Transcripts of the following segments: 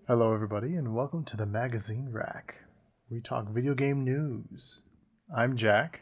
Hello, everybody, and welcome to the Magazine Rack. We talk video game news. I'm Jack.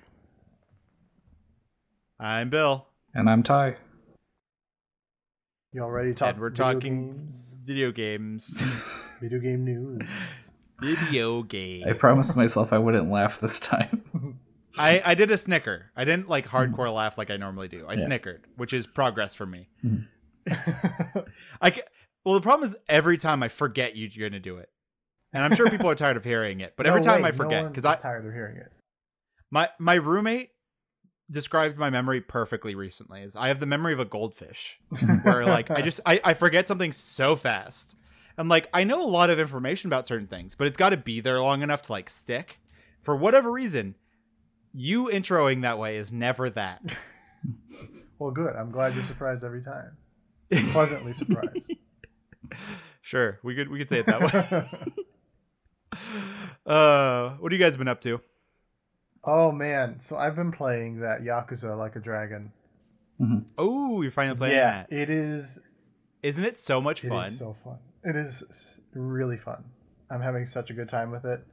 I'm Bill. And I'm Ty. Y'all ready to talk And we're video talking games? video games. Video game news. Video game. I promised myself I wouldn't laugh this time. I did a snicker. I didn't like hardcore laugh like I normally do. I Yeah. snickered, which is progress for me. Mhm. Well, the problem is every time I forget you're going to do it. And I'm sure people are tired of hearing it. But every time I forget, because I'm tired of hearing it. my roommate described my memory perfectly recently. Is I have the memory of a goldfish, where like I forget something so fast. I'm like, I know a lot of information about certain things, but it's got to be there long enough to like stick. For whatever reason, you introing that way is never that. Well, good. I'm glad you're surprised every time. Pleasantly surprised. Sure, we could say it that way. What have you guys been up to? Oh man, so I've been playing that Yakuza Like a Dragon. Oh, you're finally playing Yeah, that. it is. Isn't it so much It fun? is so fun. It is really fun. I'm having such a good time with it.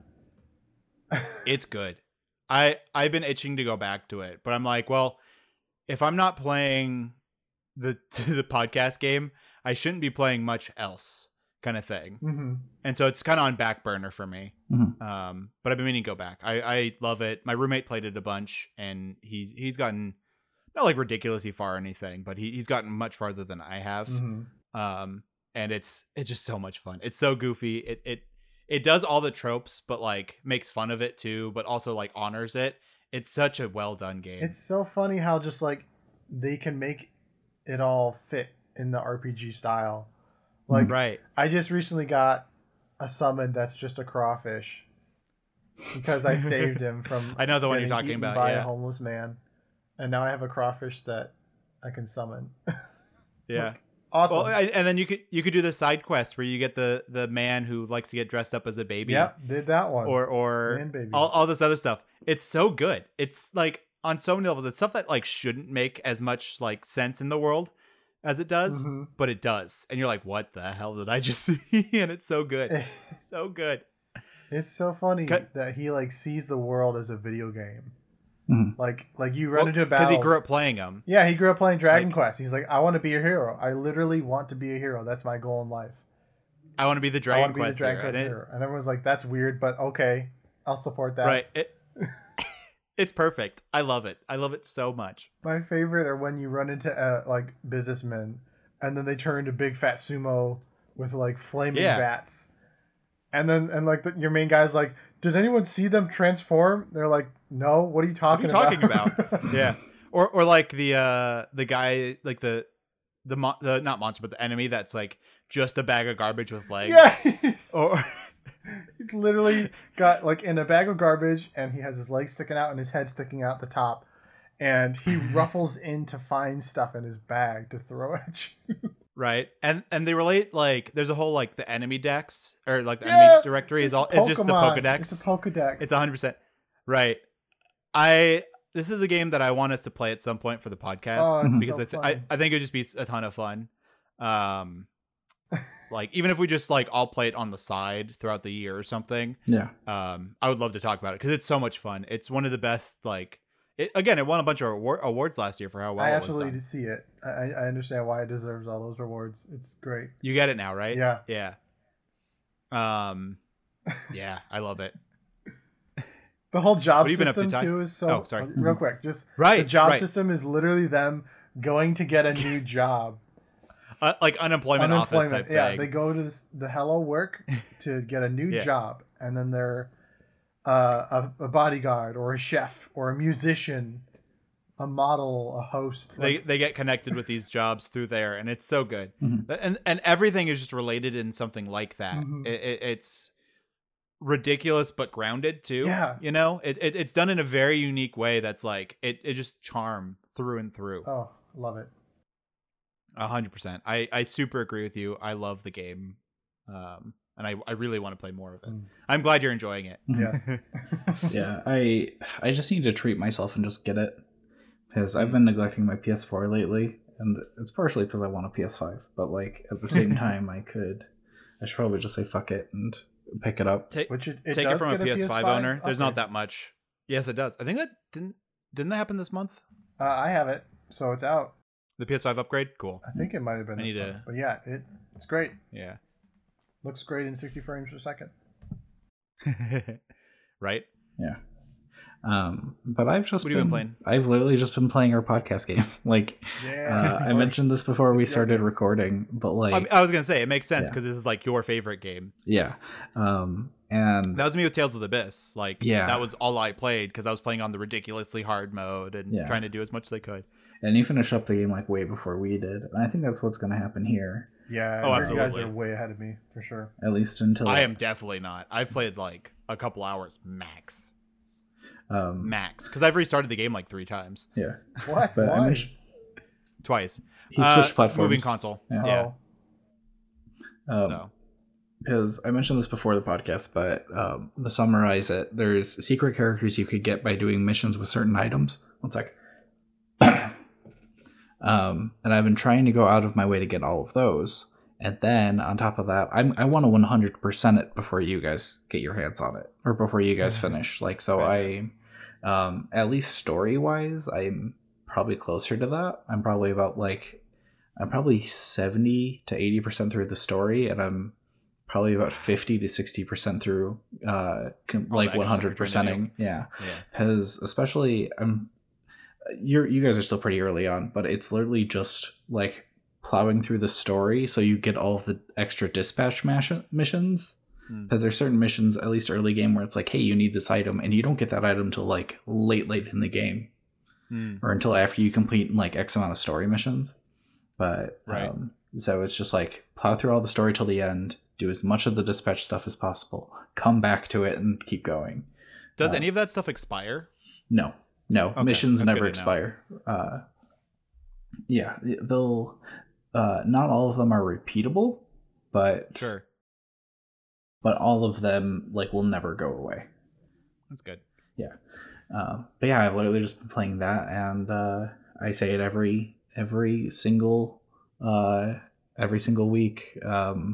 It's good. I've been itching to go back to it, but I'm like, well, if I'm not playing the podcast game, I shouldn't be playing much else, kind of thing. Mm-hmm. And so it's kind of on back burner for me. Mhm. But I've been meaning to go back. I love it. My roommate played it a bunch, and he's gotten not like ridiculously far or anything, but he's gotten much farther than I have. Mm-hmm. And it's just so much fun. It's so goofy. It does all the tropes, but like makes fun of it too, but also like honors it. It's such a well done game. It's so funny how just like they can make it all fit in the RPG style. Like right. I just recently got a summon that's just a crawfish because I saved him from I know the one you're getting talking eaten about, by yeah. a homeless man, and now I have a crawfish that I can summon. Yeah. Awesome. Well, and then you could do the side quest where you get the man who likes to get dressed up as a baby. Yep, did that one. Or Man baby. all this other stuff. It's so good. It's like on so many levels. It's stuff that like shouldn't make as much like sense in the world as it does, Mhm. but it does. And you're like, what the hell did I just see? And it's so good. It's so good. It's so funny Cut- that he like sees the world as a video game. Mhm. Like you run into a battle because he grew up playing them. Yeah, he grew up playing Dragon Like- Quest. He's like, I want to be a hero. I literally want to be a hero. That's my goal in life. I want to be the I Dragon want to be the Quest Dragon hero. Quest hero. And everyone's like, that's weird, but okay, I'll support that. Right. It's perfect. I love it. I love it so much. My favorite are when you run into like businessmen, and then they turn into big fat sumo with like flaming Yeah. bats, and your main guy's like, did anyone see them transform? They're like, no. What are you What are talking you talking about? Yeah. Or like the guy like the not monster but the enemy that's like just a bag of garbage with legs. Yeah. Or He's literally got like in a bag of garbage, and he has his legs sticking out and his head sticking out the top, and he ruffles in to find stuff in his bag to throw at you. right. And they relate like there's a whole like the enemy dex or like the Yeah, enemy directory is it's just the Pokemon. Pokedex. It's a Pokedex. It's 100%. Right. This is a game that I want us to play at some point for the podcast Oh, it's because so I fun. think it would just be a ton of fun. Like even if we just like all play it on the side throughout the year or something. Yeah. I would love to talk about it because it's so much fun. It's one of the best. Like it won a bunch of awards last year for how well I it was absolutely done. did see it. I understand why it deserves all those rewards. It's great. You get it now, right? Yeah. Yeah. Yeah, I love it. The whole job What have you been up to, system Ty? too is so. Oh, sorry. Real quick, just Right. the job right. system is literally them going to get a new job. Like unemployment office type Yeah, thing. they go to the Hello Work to get a new Yeah. job, and then they're a bodyguard or a chef or a musician, a model, a host. They get connected with these jobs through there, and it's so good. Mhm. And everything is just related in something like that. Mhm. It's ridiculous but grounded too. Yeah. You know, it's done in a very unique way that's like it just charm through and through. Oh, love it. 100%. I super agree with you. I love the game. And I really want to play more of it. Mm. I'm glad you're enjoying it. Yes. Yeah. I just need to treat myself and just get it because I've been neglecting my PS4 lately, and it's partially because I want a PS5. But like at the same time, I should probably just say fuck it and pick it up. Which it Take it does from a get PS5 PS5 owner. There's not upgrade. that much. Yes, it does. I think that didn't that happen this month? I have it, so it's out. The PS5 upgrade? Cool. I think it might have been I this need month. to- But yeah, it's great. Yeah. Looks great in 60 frames per second. Right? Yeah. But I've just What have you been playing? I've literally just been playing our podcast game. Like, Yeah. I mentioned this before we It's started yummy. recording, but like, I was gonna say it makes sense Yeah. because this is like your favorite game. yeah. And That was me with Tales of the Abyss. Like, Yeah. that was all I played because I was playing on the ridiculously hard mode and Yeah. trying to do as much as I could. and you finished up the game like way before we did, and I think that's what's going to happen here, Yeah. Oh, You absolutely. guys are way ahead of me for sure. at least until I am definitely not. I've played like a couple hours max, because I've restarted the game like 3 times, Yeah, What? but I Why? mentioned twice. he switched platforms. Moving console. Yeah. Yeah. Oh, So Because I mentioned this before the podcast, but to summarize it, there's secret characters you could get by doing missions with certain items. One sec. And I've been trying to go out of my way to get all of those. And then on top of that, I want to 100% it before you guys get your hands on it, or before you guys finish. Like, so Right. at least story wise, I'm probably closer to that. I'm probably 70 to 80% through the story, and I'm probably about 50 to 60% through like extra stuff you're trying to 100%ing. Yeah, yeah. because especially you guys are still pretty early on, but it's literally just like plowing through the story so you get all of the extra dispatch missions. Mm. Because there's certain missions, at least early game, where it's like, hey, you need this item, and you don't get that item till like late in the game, or until after you complete like X amount of story missions. But Right. So it's just like plow through all the story till the end, do as much of the dispatch stuff as possible, come back to it, and keep going. Does any of that stuff expire? No, Okay, missions that's never good to know. expire. Yeah, they'll. Not all of them are repeatable, but Sure. but all of them like will never go away. That's good. But yeah, I've literally just been playing that, and I say it every single week. I'm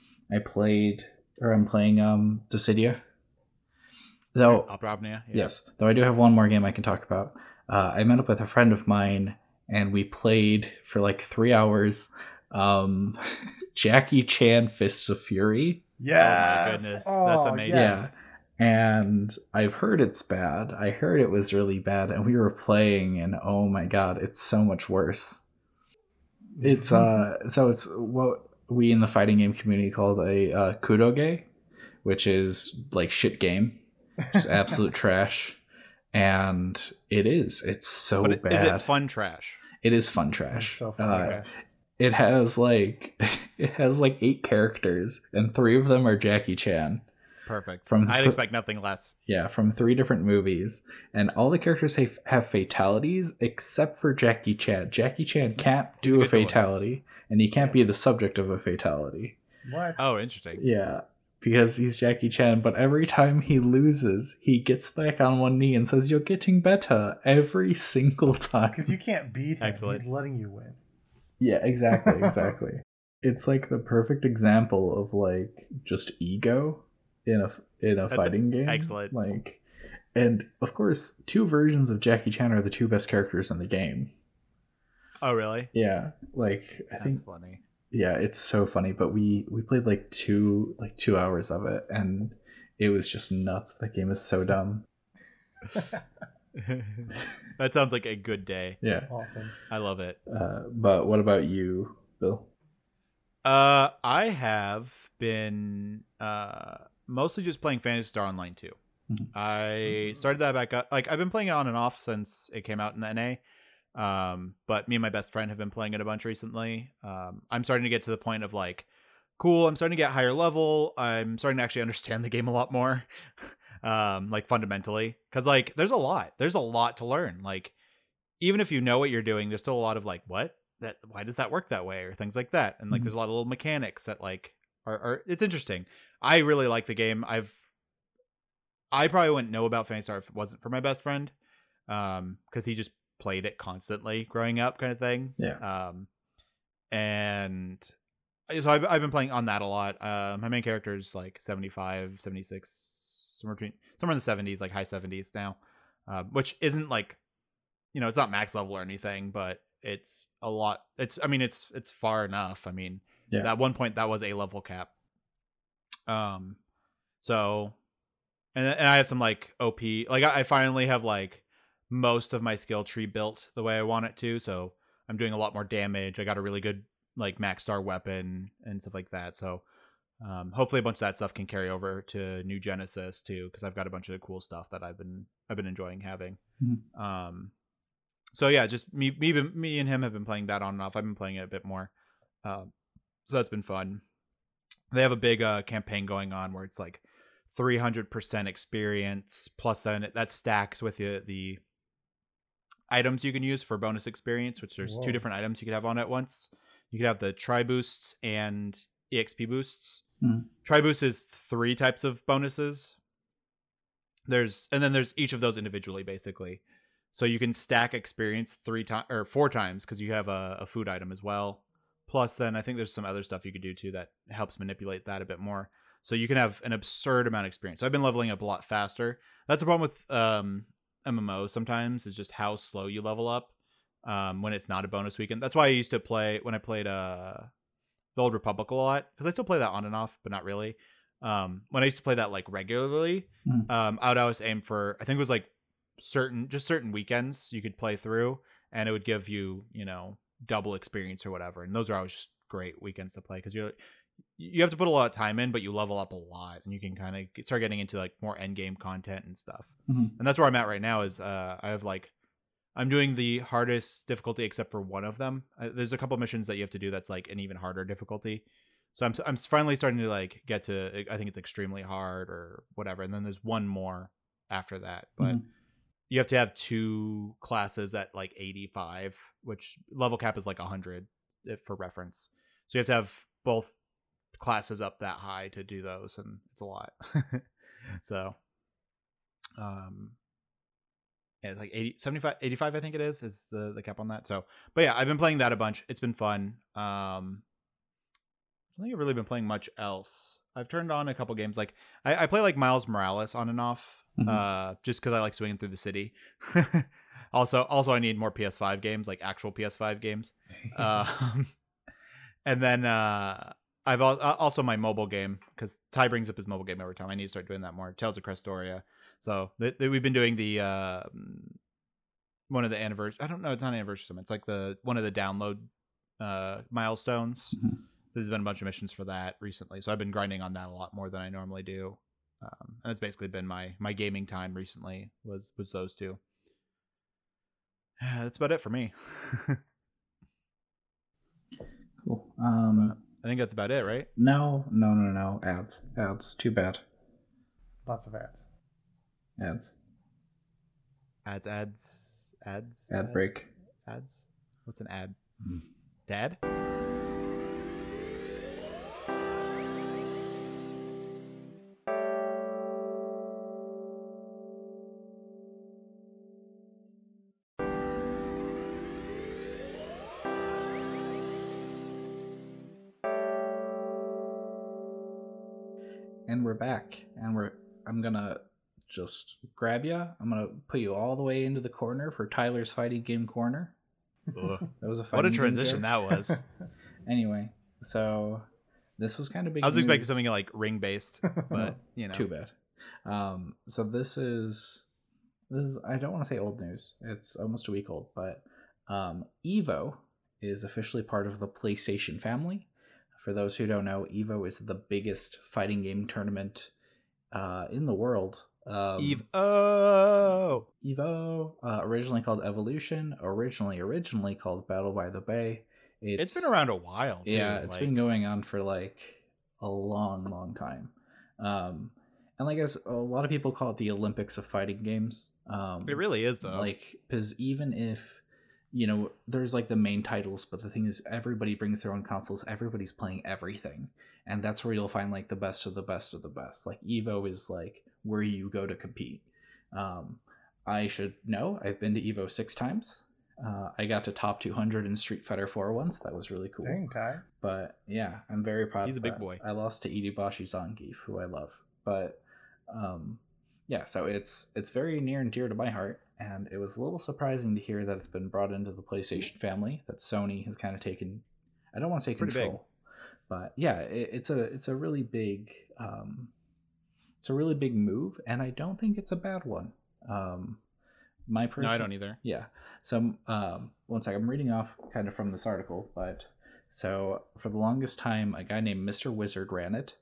playing Dissidia. Though Opera Omnia. Yeah. yes, though I do have one more game I can talk about. I met up with a friend of mine, and we played for like 3 hours. Jackie Chan Fists of Fury. yes. goodness, that's amazing. yes. And I've heard it's bad. I heard it was really bad, and we were playing, and oh my god, it's so much worse. It's so it's what we in the fighting game community called a kudoge, which is like shit game, just absolute trash. And it's so But bad. is it fun trash? It is fun trash. It's so fun. Okay. It has like 8 characters, and 3 of them are Jackie Chan. Perfect. From I'd expect nothing less. Yeah, from 3 different movies, and all the characters have fatalities except for Jackie Chan. Jackie Chan can't He's a do a good villain. fatality, and he can't be the subject of a fatality. What? Oh, interesting. Yeah, because he's Jackie Chan, but every time he loses, he gets back on one knee and says, "You're getting better," every single time. Because you can't beat him. Excellent. He's letting you win. Yeah, exactly. It's like the perfect example of like just ego in a That's fighting game. excellent. Like, and of course, 2 versions of Jackie Chan are the 2 best characters in the game. Oh, really? Yeah, like I That's think funny. yeah, it's so funny. But we played like 2 hours of it, and it was just nuts. That game is so dumb. That sounds like a good day. Yeah. Awesome. I love it. But what about you, Bill? I have been mostly just playing Phantasy Star Online 2. Mhm. I started that back up. Like, I've been playing it on and off since it came out in the NA. But me and my best friend have been playing it a bunch recently. I'm starting to get to the point of like, cool, I'm starting to get higher level. I'm starting to actually understand the game a lot more. Like fundamentally. Cause like there's a lot to learn. Like, even if you know what you're doing, there's still a lot of like, why does that work that way, or things like that. And like Mhm. there's a lot of little mechanics that like are it's interesting. I really like the game. I probably wouldn't know about Phantasy Star if it wasn't for my best friend. Because he just played it constantly growing up, kind of thing. Yeah. And so I've been playing on that a lot. My main character is like 75, 76, somewhere in the 70s, like high 70s now, which isn't like, it's not max level or anything, but it's a lot. It's far enough. I mean, at one point that was a level cap. So, and I have some like OP, like I finally have like most of my skill tree built the way I want it to. So I'm doing a lot more damage. I got a really good like max star weapon and stuff like that. So hopefully a bunch of that stuff can carry over to New Genesis too, because I've got a bunch of cool stuff that I've been enjoying having. So yeah, just me and him have been playing that on and off. I've been playing it a bit more, so that's been fun. They have a big campaign going on where it's like 300% experience plus then that stacks with the items you can use for bonus experience, which there's 2 different items you could have on at once. You could have the tri boosts and EXP boosts. Tri boost is 3 types of bonuses. And then there's each of those individually, basically. So you can stack experience 4 times because you have a food item as well. Plus, then I think there's some other stuff you could do too that helps manipulate that a bit more. So you can have an absurd amount of experience. So I've been leveling up a lot faster. That's the problem with MMOs sometimes, is just how slow you level up when it's not a bonus weekend. That's why I used to play when I played the Old Republic a lot, because I still play that on and off, but not really. When I used to play that like regularly, I would always aim for, I think it was like certain weekends you could play through, and it would give you double experience or whatever, and those are always just great weekends to play because you have to put a lot of time in, but you level up a lot, and you can kind of start getting into like more end game content and stuff. And that's where I'm at right now. Is I'm doing the hardest difficulty except for one of them. There's a couple missions that you have to do that's like an even harder difficulty. So I'm finally starting to like get to, I think it's extremely hard or whatever, and then there's one more after that, but you have to have 2 classes at like 85, which level cap is like 100 for reference. So you have to have both classes up that high to do those, and it's a lot. So yeah, it's like 80, 75, 85 I think it is the cap on that. So but yeah, I've been playing that a bunch. It's been fun. I don't think I've really been playing much else. I've turned on a couple games. Like I play like Miles Morales on and off, just because I like swinging through the city. Also, I need more PS5 games, like actual PS5 games. And then I've also my mobile game, because Ty brings up his mobile game every time. I need to start doing that more. Tales of Crestoria. So we've been doing the one of the anniversary. I don't know. It's not an anniversary summit. It's like one of the download milestones. There's been a bunch of missions for that recently, so I've been grinding on that a lot more than I normally do. And that's basically been my gaming time recently was those 2. That's about it for me. Cool. I think that's about it, right? No. Ads. Too bad. Lots of ads. Ad break. Ads. What's an ad? Dad? And we're back, and I'm gonna just grab you. I'm gonna put you all the way into the corner for Tyler's fighting game corner. Ugh. That was a What a fighting game transition joke. that was. Anyway, so this was kind of big. I was news. expecting something like ring based, but Too bad. So this is I don't want to say old news. It's almost a week old, but Evo is officially part of the PlayStation family. For those who don't know, Evo is the biggest fighting game tournament in the world. Evo, originally called Evolution, originally called Battle by the Bay. It's been around a while. Too. Yeah, it's been going on for like a long time. And like as a lot of people call it the Olympics of fighting games. It really is though. Like, because even if there's like the main titles, but the thing is, everybody brings their own consoles. Everybody's playing everything, and that's where you'll find like the best of the best of the best. Like Evo is like where you go to compete. I should know. I've been to Evo 6 times. I got to top 200 in Street Fighter 4 once. That was really cool. Dang, Ty. But yeah, I'm very proud He's of a big that. boy. I lost to Idibashi Zangief, who I love. But yeah, so it's very near and dear to my heart, and it was a little surprising to hear that it's been brought into the PlayStation family, that Sony has kind of taken, I don't want to say Pretty control, big. but yeah, it's a really big move, and I don't think it's a bad one. My person, No, I don't either. yeah. So one second, I'm reading off kind of from this article, but so for the longest time, a guy named Mr. Wizard ran it.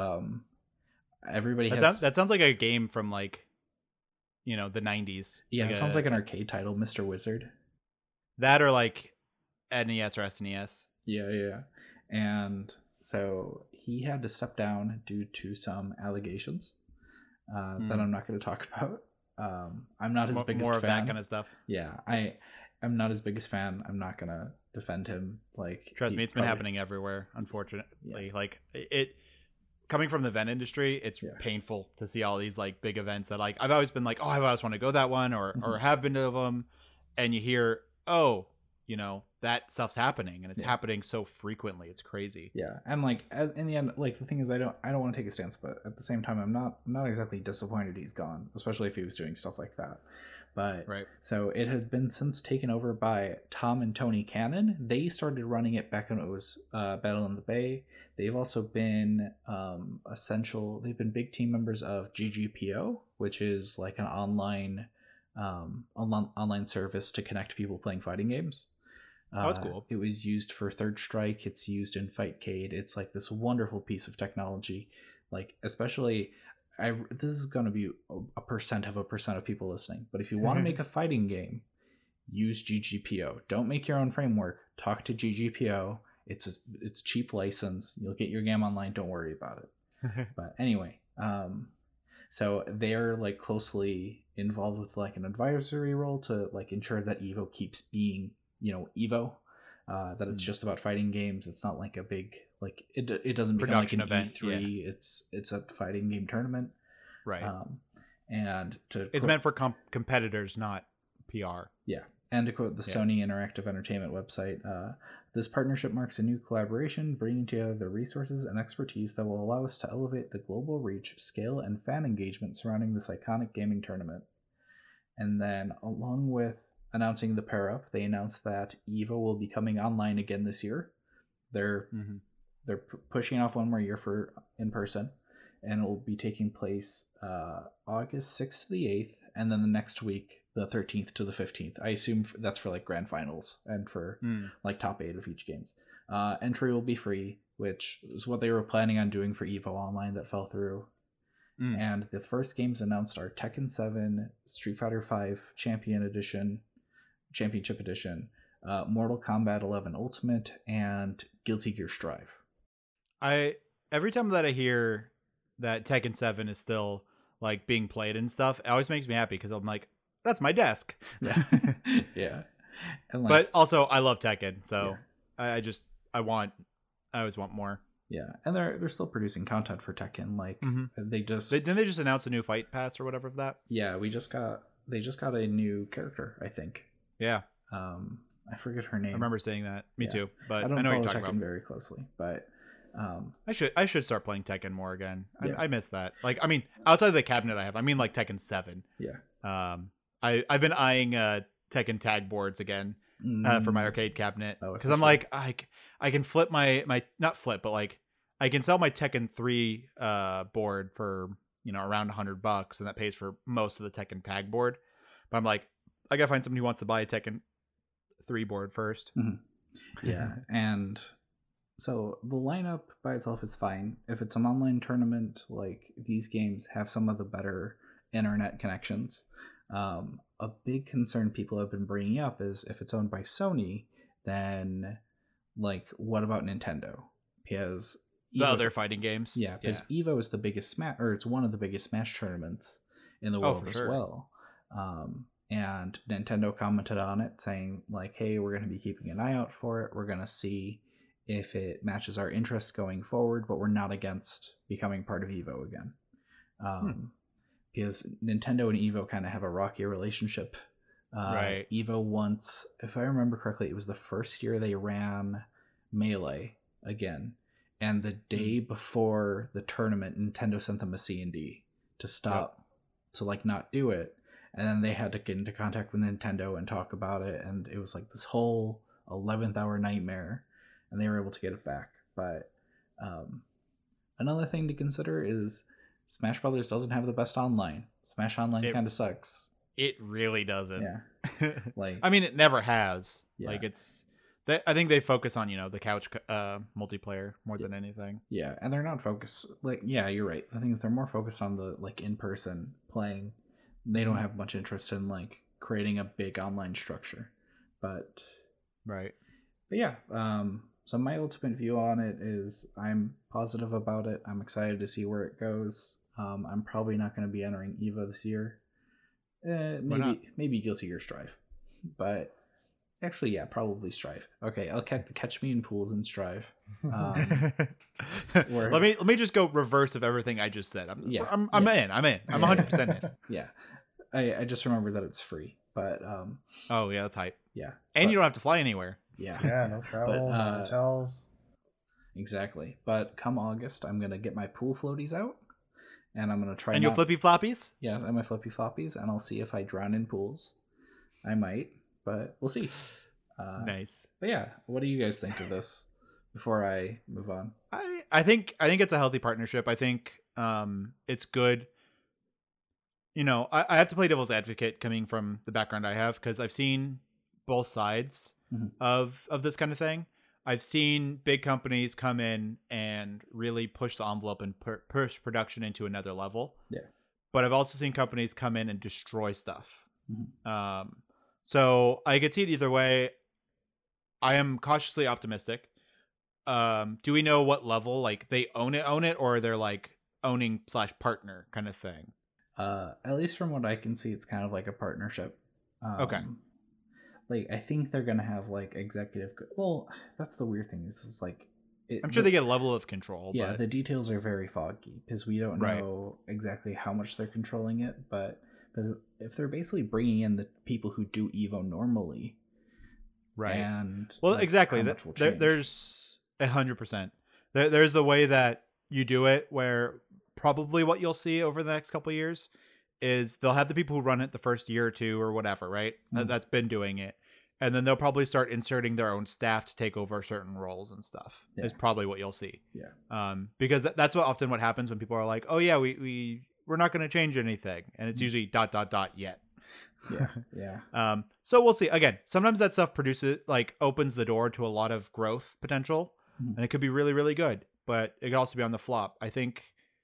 Everybody That sounds like a game from like, the 90s. Yeah, like it sounds like an arcade title, Mr. Wizard. That or like NES or SNES. Yeah. And so he had to step down due to some allegations that I'm not going to talk about. I'm not his biggest more of fan. that kind of stuff. Yeah, I'm not his biggest fan. I'm not going to defend him. Like, Trust me, it's been happening everywhere, unfortunately. Yes. Like it coming from the event industry, it's painful to see all these like big events that like I've always been like, oh, I always want to go that one or have been to them, and you hear, oh, that stuff's happening, and it's happening so frequently. It's crazy. Yeah, and like in the end, like the thing is, I don't want to take a stance, but at the same time, I'm not exactly disappointed he's gone, especially if he was doing stuff like that. But right. So it had been since taken over by Tom and Tony Cannon. They started running it back when it was Battle in the Bay. They've also been essential. They've been big team members of GGPO, which is like an online service to connect people playing fighting games. That's cool. It was used for Third Strike. It's used in Fightcade. It's like this wonderful piece of technology. Like, especially, this is going to be a percent of people listening. But if you want to make a fighting game, use GGPO. Don't make your own framework. Talk to GGPO. It's cheap license. You'll get your game online. Don't worry about it. But anyway, so they're like closely involved with like an advisory role to like ensure that Evo keeps being Evo, that it's just about fighting games. It's not like a big like it doesn't become production like an event. E3. Yeah. It's a fighting game tournament, right? And it's meant for competitors, not PR. Yeah, and to quote the Sony Interactive Entertainment website, this partnership marks a new collaboration, bringing together the resources and expertise that will allow us to elevate the global reach, scale, and fan engagement surrounding this iconic gaming tournament. And then, along with announcing the pair up, they announced that Evo will be coming online again this year. They're pushing off one more year for in person, and it will be taking place August 6th to the 8th, and then the next week the 13th to the 15th. I assume that's for like grand finals and for like top 8 of each games. Entry will be free, which is what they were planning on doing for Evo Online that fell through. And the first games announced are Tekken 7, Street Fighter 5 Championship Edition, Mortal Kombat 11 Ultimate, and Guilty Gear Strive. Every time that I hear that Tekken 7 is still like being played and stuff, it always makes me happy because I'm like, that's my desk. Yeah. Yeah. And like, but also I love Tekken, so I always want more. Yeah, and they're still producing content for Tekken. Like didn't they just announce a new fight pass or whatever for that? Yeah, they just got a new character, I think. Yeah. I forget her name. I remember saying that. Me too. But I don't know follow what you're talking Tekken about very closely, but I should start playing Tekken more again. Yeah. I miss that. Like, I mean, outside of the cabinet I have, I mean like Tekken 7. Yeah. I've been eyeing Tekken tag boards again for my arcade cabinet because I'm like I can flip my not flip, but like I can sell my Tekken 3 board for around $100, and that pays for most of the Tekken tag board. But I'm like, I gotta find somebody who wants to buy a Tekken 3 board first. Yeah, and so the lineup by itself is fine. If it's an online tournament, like these games have some of the better internet connections. A big concern people have been bringing up is if it's owned by Sony, then like what about Nintendo? Because they're fighting games. Yeah, because Evo is the biggest Smash, or it's one of the biggest Smash tournaments in the world as well. And Nintendo commented on it saying like, hey, we're going to be keeping an eye out for it. We're going to see if it matches our interests going forward, but we're not against becoming part of Evo again. Because Nintendo and Evo kind of have a rocky relationship Right. Evo once, if I remember correctly, it was the first year they ran Melee again, and the day before the tournament, Nintendo sent them a C&D to stop, to like not do it, and then they had to get into contact with Nintendo and talk about it, and it was like this whole 11th hour nightmare, and they were able to get it back. But another thing to consider is Smash Brothers doesn't have the best online. Smash Online kind of sucks. It really doesn't. Yeah. Like, I mean, it never has. Yeah. Like, I think they focus on, the couch multiplayer more than anything. Yeah, and they're not focused. Like, yeah, you're right. The thing is, they're more focused on the like in-person playing. They don't have much interest in like creating a big online structure. But Right. yeah. So my ultimate view on it is I'm positive about it. I'm excited to see where it goes. I'm probably not going to be entering Evo this year. Maybe Guilty Gear Strive, but actually, yeah, probably Strive. Okay, I'll catch me in pools and Strive. Let me just go reverse of everything I just said. I'm in. I'm 100% in. Yeah, I just remember that it's free, but oh yeah, that's hype. Yeah, and you don't have to fly anywhere. Yeah, no travel, no hotels. Exactly. But come August, I'm gonna get my pool floaties out, and I'm gonna try. And your flippy floppies? Yeah, and my flippy floppies, and I'll see if I drown in pools. I might, but we'll see. Nice. But yeah, what do you guys think of this? Before I move on, I think it's a healthy partnership. I think it's good. I have to play devil's advocate coming from the background I have, because I've seen both sides of this kind of thing. I've seen big companies come in and really push the envelope and push production into another level. Yeah. But I've also seen companies come in and destroy stuff. So I could see it either way. I am cautiously optimistic. Do we know what level? Like, they own it, or they're like owning / partner kind of thing? At least from what I can see, it's kind of like a partnership. Okay. Like, I think they're gonna have like executive. Well, that's the weird thing. Is like, I'm sure they get a level of control. Yeah, but the details are very foggy because we don't know exactly how much they're controlling it. But if they're basically bringing in the people who do Evo normally, right? And well, like, exactly. There's 100%. There's the way that you do it, where probably what you'll see over the next couple of years is they'll have the people who run it the first year or two or whatever, right? That's been doing it. And then they'll probably start inserting their own staff to take over certain roles and stuff. Yeah. Is probably what you'll see. Yeah. Because that's often what happens when people are like, oh yeah, we're not going to change anything. And it's usually ... yet. Yeah. Yeah. So we'll see. Again, sometimes that stuff opens the door to a lot of growth potential, and it could be really, really good, but it could also be on the flop. I think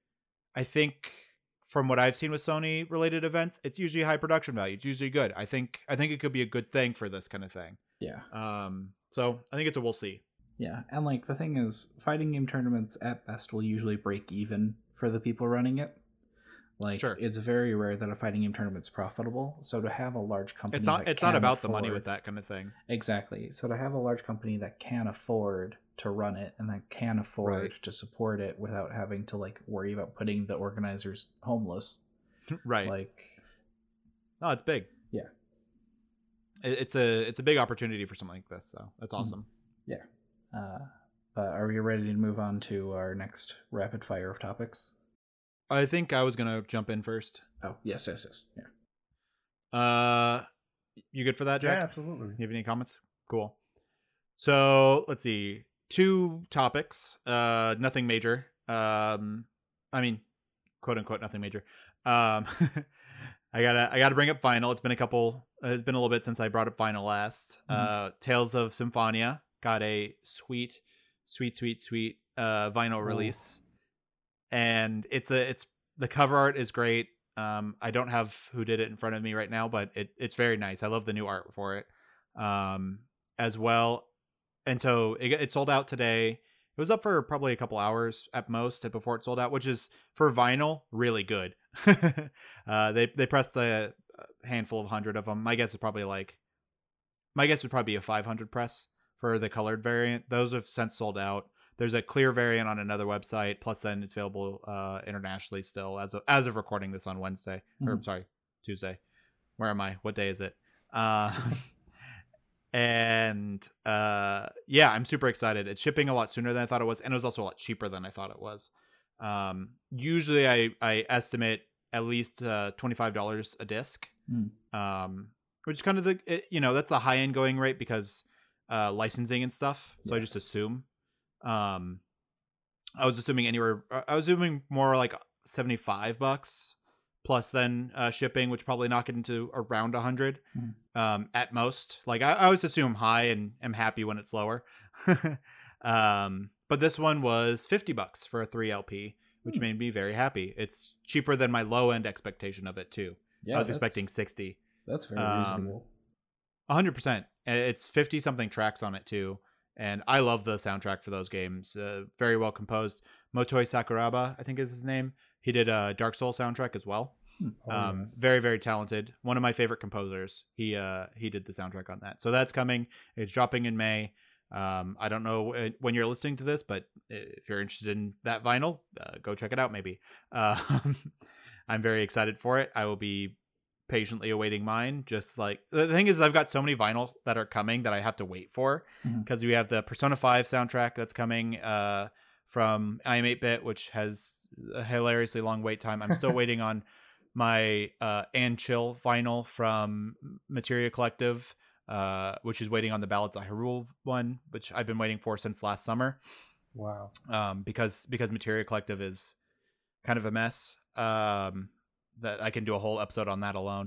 from what I've seen with Sony related events, it's usually high production value. It's usually good. I think it could be a good thing for this kind of thing. Yeah. So I think it's a we'll see. Yeah. And like, the thing is, fighting game tournaments at best will usually break even for the people running it. Like, sure. It's very rare that a fighting game tournament's profitable. So to have a large company, it's not about the money with that kind of thing. Exactly. So to have a large company that can afford to run it and that can afford to support it without having to like worry about putting the organizers homeless, right? Like, oh, it's big. Yeah, it's a big opportunity for something like this. So that's awesome. Yeah. But are we ready to move on to our next rapid fire of topics? I think I was gonna jump in first. Oh, yes. Yeah. You good for that, Jack? Yeah, absolutely. You have any comments? Cool. So let's see. 2 topics. Nothing major. I mean, quote unquote, nothing major. I gotta bring up Final. It's been a little bit since I brought up Final last. Tales of Symphonia got a sweet vinyl release. And it's the cover art is great. I don't have who did it in front of me right now, but it's very nice. I love the new art for it, as well. And so it sold out today. It was up for probably a couple hours at most before it sold out, which is for vinyl really good. They pressed a handful of 100 of them. My guess would probably be a 500 press for the colored variant. Those have since sold out. There's a clear variant on another website. Plus, then it's available internationally still as of recording this on Wednesday. Or sorry, Tuesday. Where am I? What day is it? Uh, and yeah, I'm super excited. It's shipping a lot sooner than I thought it was, and it was also a lot cheaper than I thought it was. Usually I estimate at least $25 a disc, which is kind of that's a high end going rate because licensing and stuff. So I just assume. I was assuming more like $75 plus then shipping, which probably knock it into around 100 at most. Like I always assume high and am happy when it's lower. But this one was $50 for a 3 LP, which made me very happy. It's cheaper than my low end expectation of it too. I was expecting 60. That's very reasonable. 100%. It's 50 something tracks on it too. And I love the soundtrack for those games. Very well composed. Motoi Sakuraba, I think is his name. He did a Dark Souls soundtrack as well. Yes. Very, very talented. One of my favorite composers. He did the soundtrack on that. So that's coming. It's dropping in May. I don't know when you're listening to this, but if you're interested in that vinyl, go check it out maybe. I'm very excited for it. I will be patiently awaiting mine. Just like the thing is, I've got so many vinyl that are coming that I have to wait for because we have the Persona 5 soundtrack that's coming from I Am 8-Bit, which has a hilariously long wait time. I'm still waiting on my and Chill vinyl from Materia Collective, which is waiting on the Ballads of Hyrule one, which I've been waiting for since last summer. Wow. Because Materia Collective is kind of a mess. That I can do a whole episode on that alone.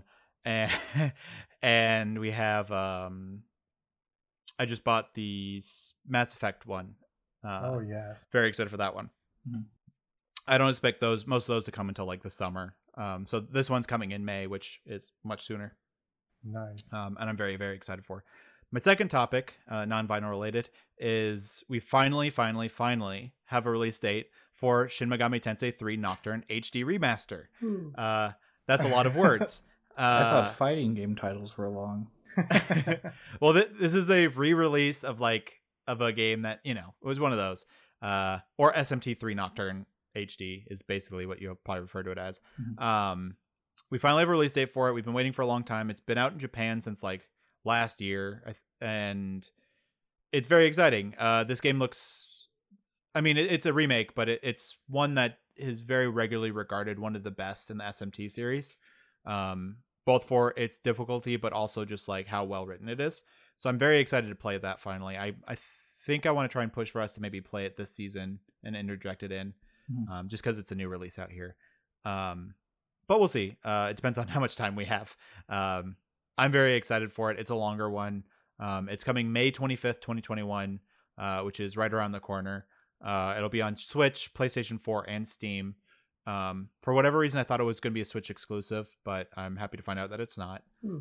And we have I just bought the Mass Effect one. Oh yes. Very excited for that one. I don't expect most of those to come until like the summer. So this one's coming in May, which is much sooner. Nice. And I'm very, very excited for. My second topic, non-vinyl related, is we finally have a release date for Shin Megami Tensei 3 Nocturne HD Remaster. That's a lot of words. I thought fighting game titles were long. Well, this is a re-release of a game that, it was one of those. Or SMT3 Nocturne HD is basically what you'll probably refer to it as. We finally have a release date for it. We've been waiting for a long time. It's been out in Japan since last year, and it's very exciting. This game looks... I mean, it's a remake, but it's one that is very regularly regarded one of the best in the SMT series, both for its difficulty, but also just how well written it is. So I'm very excited to play that finally. I think I want to try and push for us to maybe play it this season and interject it in, just because it's a new release out here. But we'll see. It depends on how much time we have. I'm very excited for it. It's a longer one. It's coming May 25th, 2021, which is right around the corner. It'll be on Switch, PlayStation 4, and Steam. For whatever reason, I thought it was going to be a Switch exclusive, but I'm happy to find out that it's not.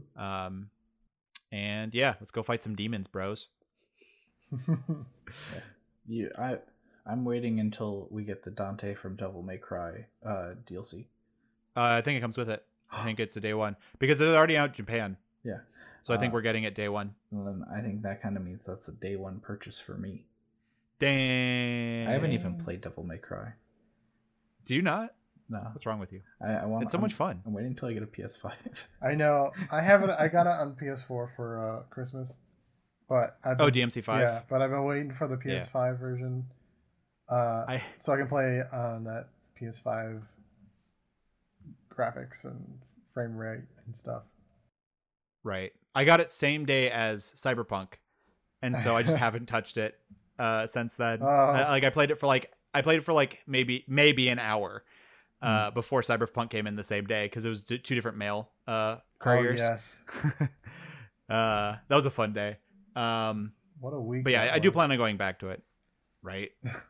And yeah, let's go fight some demons, bros. I'm waiting until we get the Dante from Devil May Cry DLC. I think it comes with it. I think it's a day one because it's already out in Japan. Yeah. So I think we're getting it day one. Well, then I think that kind of means that's a day one purchase for me. Dang. I haven't even played Devil May Cry. Do you not? No. What's wrong with you? It's so much fun. I'm waiting until I get a PS5. I know. I haven't. I got it on PS4 for Christmas, but DMC5. Yeah, but I've been waiting for the PS5 version, so I can play on that PS5 graphics and frame rate and stuff. Right. I got it same day as Cyberpunk, and so I just haven't touched it since then. I played it for maybe an hour before Cyberpunk came in the same day because it was two different mail couriers. Oh, yes. That was a fun day. What a week. But yeah, I do plan on going back to it. Right.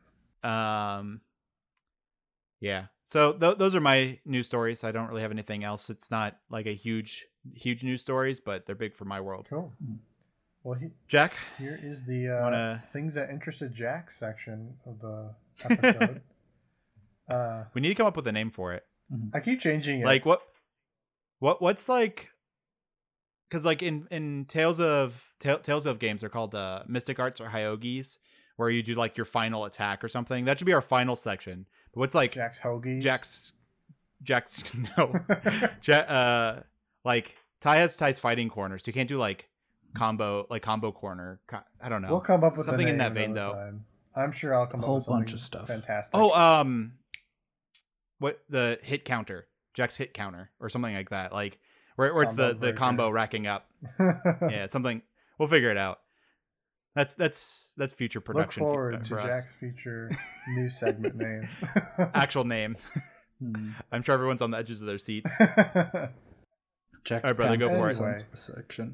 Yeah. So those are my news stories. I don't really have anything else. It's not like a huge news stories, but they're big for my world. Cool. Well, Jack, here is the things that interested Jack section of the episode. We need to come up with a name for it. I keep changing it. Like what's because in Tales of games, they're called Mystic Arts or Hyogis, where you do your final attack or something. That should be our final section. But what's Jack's Hoagies? Jack's no. Ty has Ty's fighting corner, so you can't do like combo corner. I don't know. We'll come up with something a in name that vein another though. time. I'm sure I'll come A up whole with something bunch of stuff. fantastic. Oh, what the hit counter, Jack's hit counter, or something like that. Like where it's Combo the combo breaker. racking up. Yeah, something. We'll figure it out. That's future Look production. forward to for us. Jack's future new segment name. Actual name. Hmm. I'm sure everyone's on the edges of their seats. Jack's All right, brother, go for it. Anyway. Section.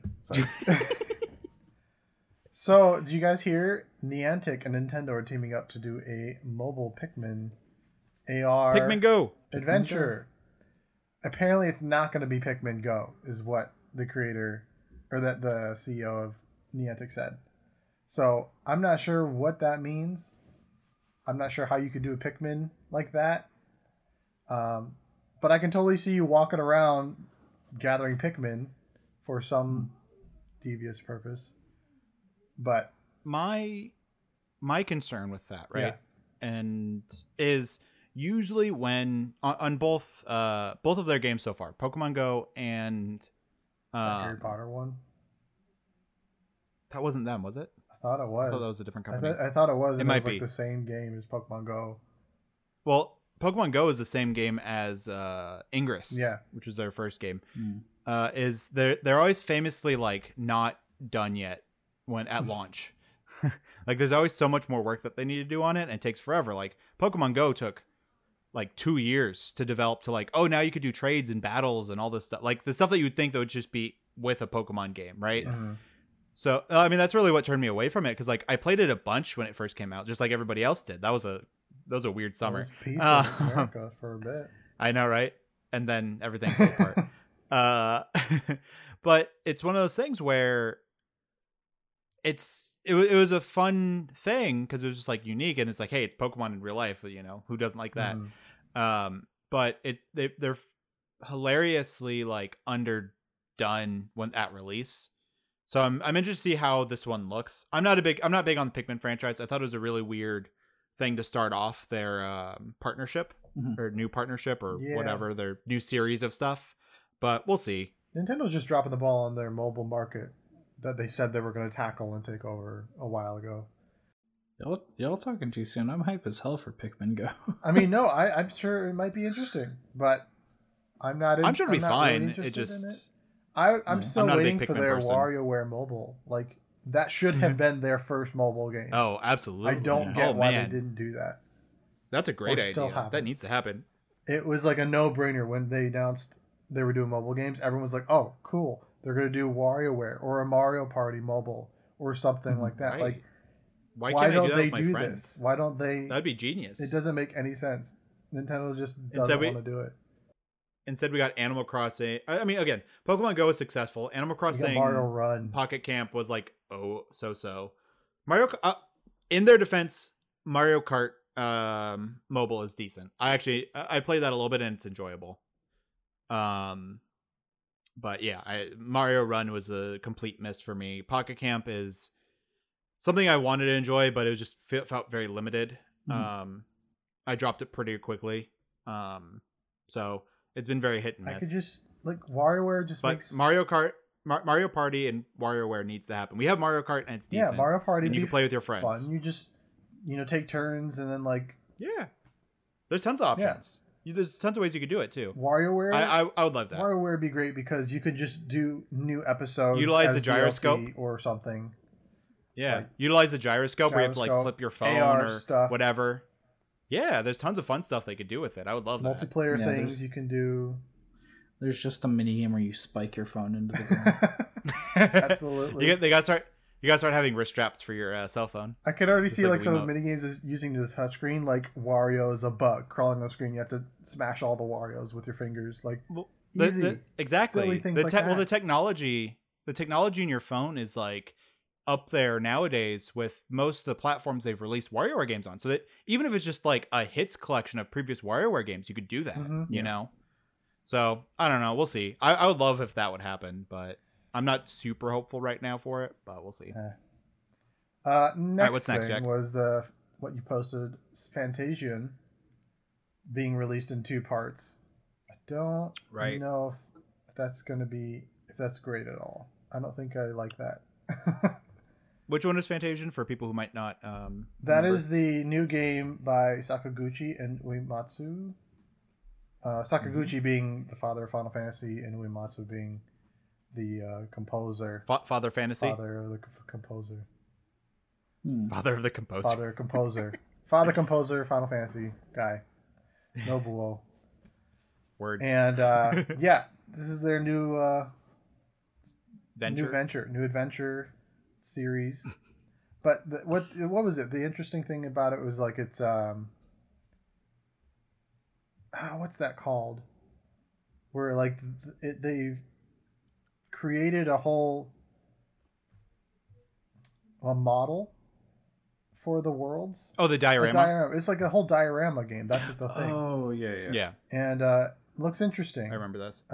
So, did you guys hear Niantic and Nintendo are teaming up to do a mobile Pikmin AR Pikmin Go. adventure? Apparently, it's not going to be Pikmin Go, is what the creator or that the CEO of Niantic said. So, I'm not sure what that means. I'm not sure how you could do a Pikmin like that. But I can totally see you walking around gathering Pikmin for some devious purpose. But My concern with that, right, and is usually when on both of their games so far, Pokemon Go and Harry Potter one, that wasn't them, was it? I thought it was. I thought that was a different company. I thought it was. And It might was be like the same game as Pokemon Go. Well, Pokemon Go is the same game as Ingress, Yeah. which is their first game. Mm. Is they're always famously like not done yet when at launch. Like there's always so much more work that they need to do on it, and it takes forever. Like Pokemon Go took like 2 years to develop to like, oh, now you could do trades and battles and all this stuff. Like the stuff that you would think that would just be with a Pokemon game, right? Mhm. So I mean that's really what turned me away from it, because like I played it a bunch when it first came out, just like everybody else did. That was a weird summer. It was peace Uh, in America for a bit. I know, right? And then everything fell apart. But it's one of those things where it was a fun thing because it was just like unique, and it's like, hey, it's Pokemon in real life. You know, who doesn't like that? Mhm. But they're hilariously like underdone when at release. So I'm interested to see how this one looks. I'm not big on the Pikmin franchise. I thought it was a really weird thing to start off their partnership Mhm. or new partnership or Yeah. whatever, their new series of stuff. But we'll see. Nintendo's just dropping the ball on their mobile market that they said they were going to tackle and take over a while ago. Y'all talking too soon. I'm hype as hell for Pikmin Go. I mean, no, I'm sure it might be interesting, but I'm not. I'm sure it'll be not really fine. interested It just in it. I'm Yeah. still I'm not a big waiting for Pikmin their person. WarioWare mobile. Like that should have Mhm. been their first mobile game. Oh, absolutely. I don't Yeah. get Oh, why man. they didn't do that. That's a great Or still idea. That happen. needs to happen. It was like a no-brainer when they announced they were doing mobile games. Everyone was like, "Oh, cool! They're gonna do WarioWare or a Mario Party mobile or something like that." Right. Like, Why why can't I don't do that they with my do friends? this? Why don't they? That'd be genius. It doesn't make any sense. Nintendo just Instead doesn't we- want to do it. Instead, we got Animal Crossing. I mean, again, Pokemon Go is successful. Animal We got Crossing Mario Run. Pocket Camp was like, oh, so. In their defense, Mario Kart mobile is decent. I played that a little bit and it's enjoyable. But yeah, Mario Run was a complete miss for me. Pocket Camp is something I wanted to enjoy, but it was just felt very limited. I dropped it pretty quickly. So it's been very hit and miss. I could just like WarioWare just But makes Mario Kart, Mario Party, and WarioWare needs to happen. We have Mario Kart, and it's decent. Mario Party. and you would can be play with your friends. Fun. You just take turns and then like Yeah, there's tons of options. There's tons of ways you could do it too. WarioWare. I would love that. WarioWare would be great because you could just do new episodes. Utilize as the gyroscope. DLC or something. Yeah, like, utilize the gyroscope where you have to like gyroscope, flip your phone AR or stuff. whatever. Yeah, there's tons of fun stuff they could do with it. I would love that. Multiplayer Yeah, things there's- you can do. There's just a mini game where you spike your phone into the ground. Absolutely. You gotta start having wrist straps for your cell phone. I could already Just see like like a some of Wiimote. the mini games using the touchscreen, like Wario is a bug crawling on the screen. You have to smash all the Warios with your fingers. Like easy. Exactly. Silly things like Well, that. the technology in your phone is like up there nowadays with most of the platforms they've released WarioWare games on. So that even if it's just like a hits collection of previous WarioWare games, you could do that. Mhm. You know. So I don't know. We'll see. I would love if that would happen, but I'm not super hopeful right now for it. But we'll see. Next what's next, thing Jack? was what you posted, Fantasian being released in 2 parts. I don't Right. know if that's going to be if that's great at all. I don't think I like that. Which one is Fantasian for people who might not That remember? is the new game by Sakaguchi and Uematsu. Sakaguchi being the father of Final Fantasy, and Uematsu being the composer, Father Fantasy? father of the composer, Father of the composer. father composer, Final Fantasy guy, Nobuo. Words. And yeah, this is their new Venture. new adventure series. But what was it? The interesting thing about it was like it's what's that called? Where like they've created a whole model for the worlds. Oh, the diorama? It's like a whole diorama game. That's the thing. Oh yeah. Yeah, And looks interesting. I remember this.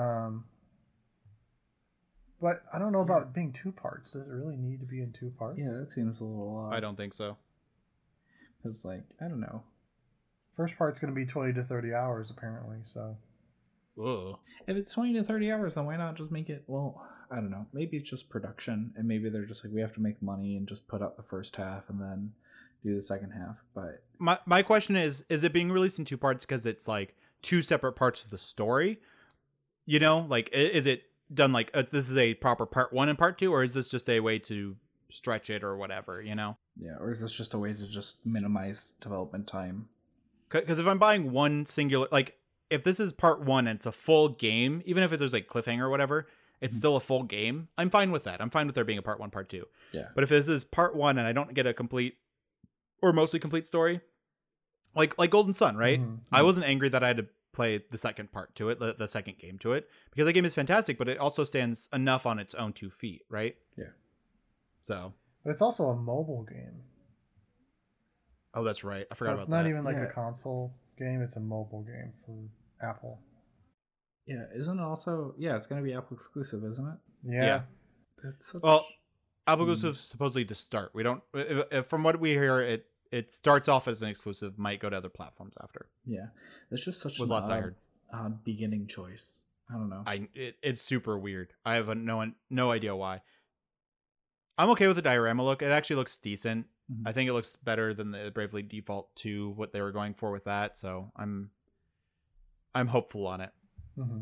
But I don't know about being 2 parts. Does it really need to be in 2 parts? Yeah, that seems a little odd. I don't think so. Because, like, I don't know. First part's going to be 20 to 30 hours, apparently, so... Ugh. If it's 20 to 30 hours, then why not just make it, well, I don't know. Maybe it's just production, and maybe they're just like, we have to make money and just put out the first half and then do the second half. But My question is it being released in 2 parts because it's like 2 separate parts of the story? You know, like, is it done like this is a proper part 1 and part 2, or is this just a way to stretch it or whatever, you know? yeah, or is this just a way to just minimize development time? Because if I'm buying one singular, like, if this is part 1 and it's a full game, even if there's like cliffhanger or whatever, it's still a full game. I'm fine with that. I'm fine with there being a part 1, part 2. Yeah. But if this is part 1 and I don't get a complete or mostly complete story, like Golden Sun, right? Mhm. I wasn't angry that I had to play the second part to it, the second game to it, because the game is fantastic, but it also stands enough on its own 2 feet, right? Yeah. So. But it's also a mobile game. Oh, that's right. I So forgot it's about not that. even like a console game. It's a mobile game for Apple. Yeah, isn't it also... Yeah, it's going to be Apple exclusive, isn't it? Yeah. That's such... Well, Apple exclusive is supposedly to start. We don't. From what we hear, it starts off as an exclusive, might go to other platforms after. Yeah, that's just such Was an last I heard. odd beginning choice. I don't know. It's super weird. I have no idea why. I'm okay with the diorama look. It actually looks decent. Mhm. I think it looks better than the Bravely Default 2, what they were going for with that. So I'm hopeful on it. Mm-hmm.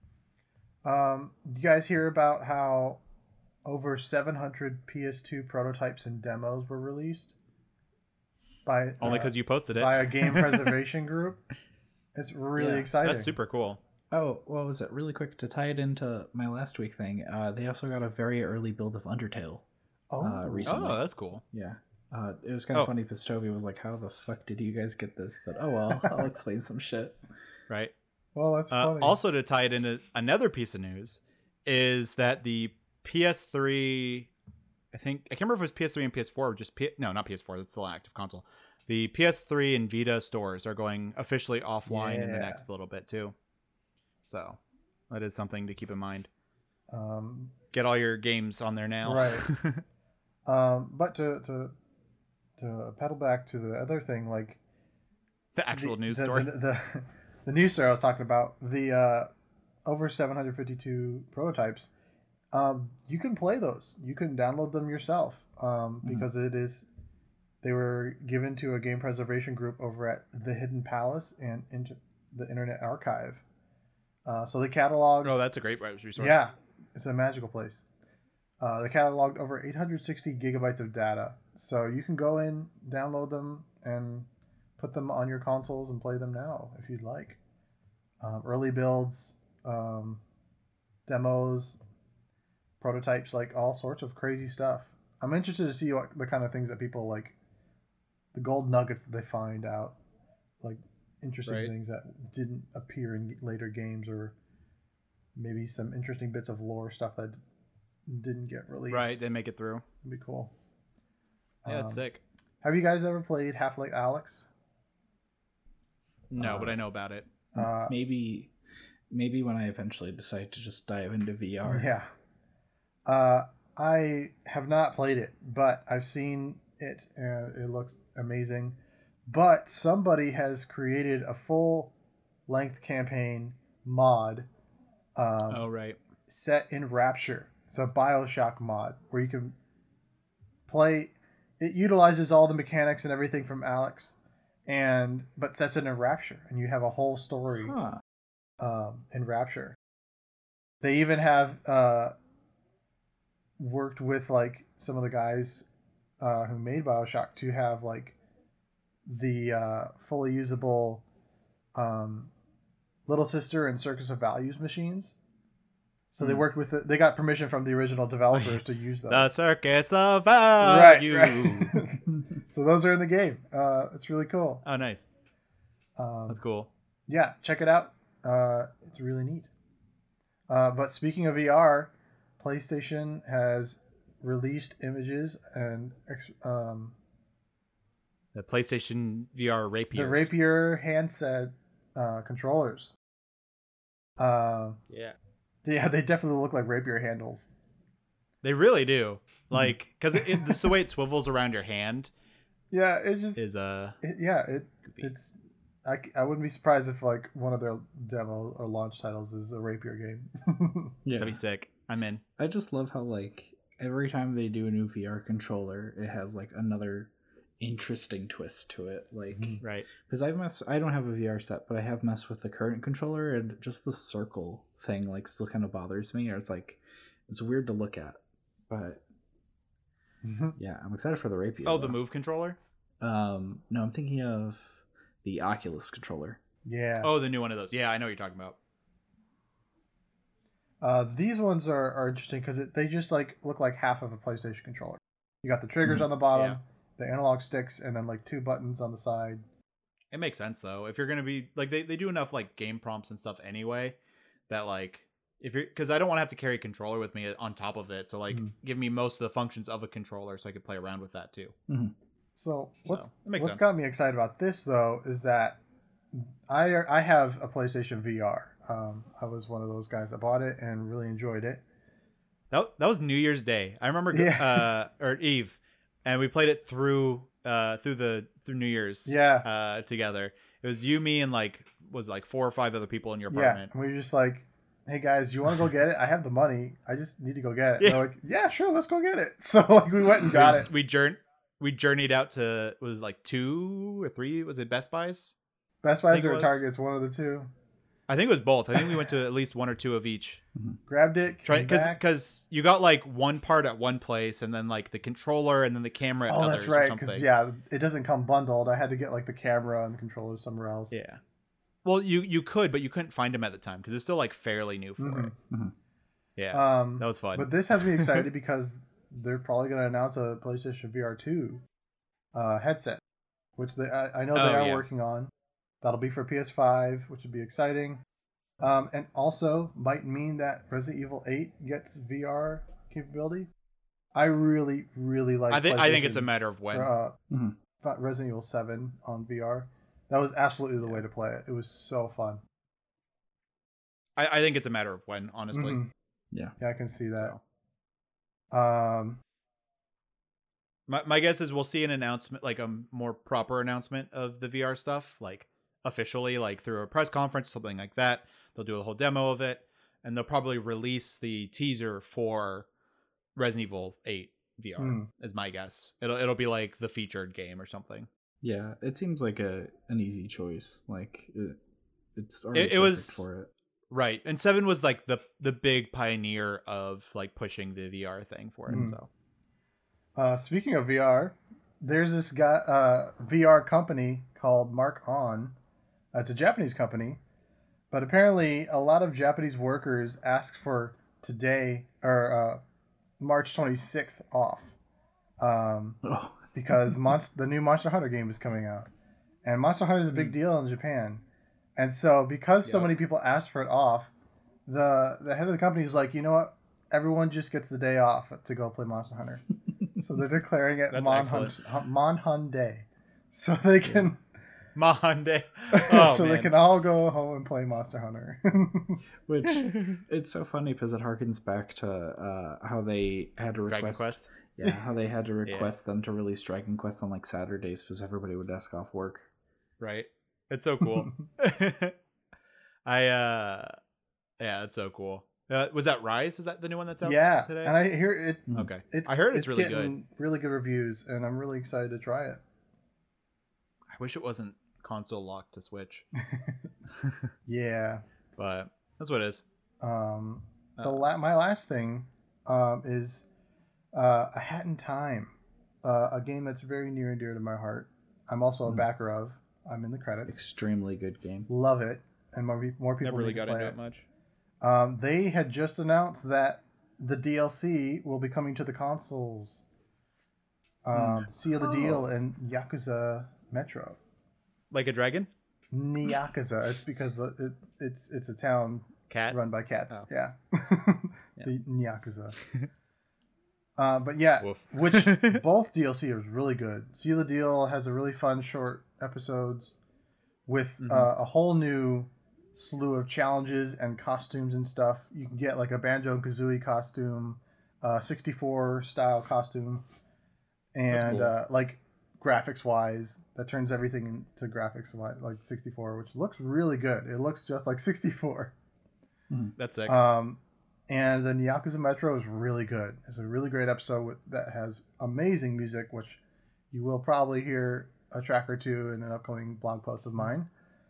Do you guys hear about how over 700 PS2 prototypes and demos were released by Only because you posted it by a game preservation group? It's really exciting. That's super cool. Oh, what was it? Really quick to tie it into my last week thing. They also got a very early build of Undertale. Recently. Oh, that's cool. Yeah. It was kind of funny because Toby was like, "How the fuck did you guys get this?" But oh well, I'll explain some shit. Right. Well, that's funny. Also, to tie it into another piece of news, is that the PS3, I can't remember if it was PS3 and PS4 or just no, not PS4. That's still an active console. The PS3 and Vita stores are going officially offline in the next little bit too. So that is something to keep in mind. Get all your games on there now. Right. But to pedal back to the other thing, like the actual news story. The news story I was talking about, the over 752 prototypes, you can play those. You can download them yourself because they were given to a game preservation group over at the Hidden Palace and into the Internet Archive. So they cataloged... Oh, that's a great resource. Yeah, it's a magical place. They cataloged over 860 gigabytes of data. So you can go in, download them, and put them on your consoles and play them now if you'd like. Early builds, demos, prototypes, like all sorts of crazy stuff. I'm interested to see what the kind of things that people like, the gold nuggets that they find out, like interesting things that didn't appear in later games, or maybe some interesting bits of lore stuff that didn't get released. Right, they make it through. It'd be cool. Yeah, it's sick. Have you guys ever played Half-Life Alyx? No, but I know about it. Maybe when I eventually decide to just dive into VR. Yeah. I have not played it, but I've seen it and it looks amazing. But somebody has created a full-length campaign mod. Oh, right. set in Rapture. It's a BioShock mod where you can play. It utilizes all the mechanics and everything from Alex, but sets it in Rapture, and you have a whole story in Rapture. They even have worked with like some of the guys who made BioShock to have like the fully usable Little Sister and Circus of Values machines. So they worked with they got permission from the original developers to use those. The Circus of Value. Right. So those are in the game. It's really cool. Oh, nice. That's cool. Yeah, check it out. It's really neat. But speaking of VR, PlayStation has released images and The PlayStation VR Rapier. the Rapier handset controllers. Yeah. Yeah, they definitely look like Rapier handles. They really do. Like, because it's the way it swivels around your hand. Yeah, it just is it's. I wouldn't be surprised if like one of their demo or launch titles is a Rapier game. Yeah, That'd be sick. I'm in. I just love how like every time they do a new VR controller, it has like another interesting twist to it. Like, Right. because I don't have a VR set, but I have messed with the current controller, and just the circle thing like still kind of bothers me. Or it's like it's weird to look at, but yeah, I'm excited for the Rapier. Oh, the Move controller? No, I'm thinking of the Oculus controller. Yeah. Oh, the new one of those. Yeah, I know what you're talking about. These ones are interesting because they just like look like half of a PlayStation controller. You got the triggers on the bottom, the analog sticks, and then like two buttons on the side. It makes sense though. If you're gonna be like they do enough like game prompts and stuff anyway, that like if you're because I don't want to have to carry a controller with me on top of it. So like give me most of the functions of a controller so I could play around with that too. So what's it makes sense. got me excited about this though is that I have a PlayStation VR. I was one of those guys that bought it and really enjoyed it. That was New Year's Day. I remember or Eve, and we played it through New Year's together. It was you, me, and like 4 or 5 other people in your apartment. Yeah, and we were just like, hey guys, you want to go get it? I have the money. I just need to go get it. Yeah. They're like, yeah, sure, let's go get it. So like we went and got it. We journeyed out to was like 2 or 3. Was it Best Buys? Best Buys or Targets, one of the two. I think it was both. I think we went to at least 1 or 2 of each. Grabbed it, because you got like one part at one place, and then like the controller, and then the camera at others. Oh, that's right. Because it doesn't come bundled. I had to get like the camera and the controller somewhere else. Yeah. Well, you could, but you couldn't find them at the time because it's still like fairly new for it. Yeah, that was fun. But this has me excited because they're probably going to announce a PlayStation VR 2 headset, which I know they are working on. That'll be for PS5, which would be exciting. And also might mean that Resident Evil 8 gets VR capability. I really, really like I think it's a matter of when. Resident Evil 7 on VR. That was absolutely the way to play it. It was so fun. I think it's a matter of when, honestly. Yeah, I can see that. My guess is we'll see an announcement, like a more proper announcement of the VR stuff, like officially, like through a press conference, something like that. They'll do a whole demo of it, and they'll probably release the teaser for Resident Evil 8 VR. Is my guess. It'll be like the featured game or something. Yeah, it seems like an easy choice. Like it's it was for it. Right, and 7 was like the big pioneer of like pushing the VR thing for it. So, speaking of VR, there's this guy VR company called Mark On. It's a Japanese company, but apparently a lot of Japanese workers asked for today or March 26th off because the new Monster Hunter game is coming out, and Monster Hunter is a big deal in Japan. And so, because so many people asked for it off, the head of the company was like, you know what? Everyone just gets the day off to go play Monster Hunter. So they're declaring it Monhun Day. So they can... Monhun Day. They can all go home and play Monster Hunter. Which, it's so funny because it harkens back to how they had to request... Dragon Quest? Yeah, how they had to request them to release Dragon Quest on like Saturdays because everybody would desk off work. Right. It's so cool. Yeah, it's so cool. Was that Rise? Is that the new one that's out Yeah, today? and I hear it. Okay. I heard it's really good. getting really good reviews, and I'm really excited to try it. I wish it wasn't console locked to Switch, Yeah. but that's what it is. My last thing is A Hat in Time, a game that's very near and dear to my heart. I'm also a backer of. I'm in the credits. Extremely good game. Love it, and more people Never really need to got play into it. it much. They had just announced that the DLC will be coming to the consoles. Seal the deal in Yakuza Metro. Like a dragon? Yakuza. It's because it's a town Cat? run by cats. Oh. Yeah. Yeah. The Yakuza. But yeah, Woof. which both DLC are really good. Seal the Deal has a really fun short episodes with a whole new slew of challenges and costumes and stuff. You can get like a Banjo-Kazooie costume, 64 style costume, and cool. like graphics wise, that turns everything into graphics like 64, which looks really good. It looks just like 64. That's sick. And then Yakuza Metro is really good. It's a really great episode that has amazing music, which you will probably hear a track or two in an upcoming blog post of mine.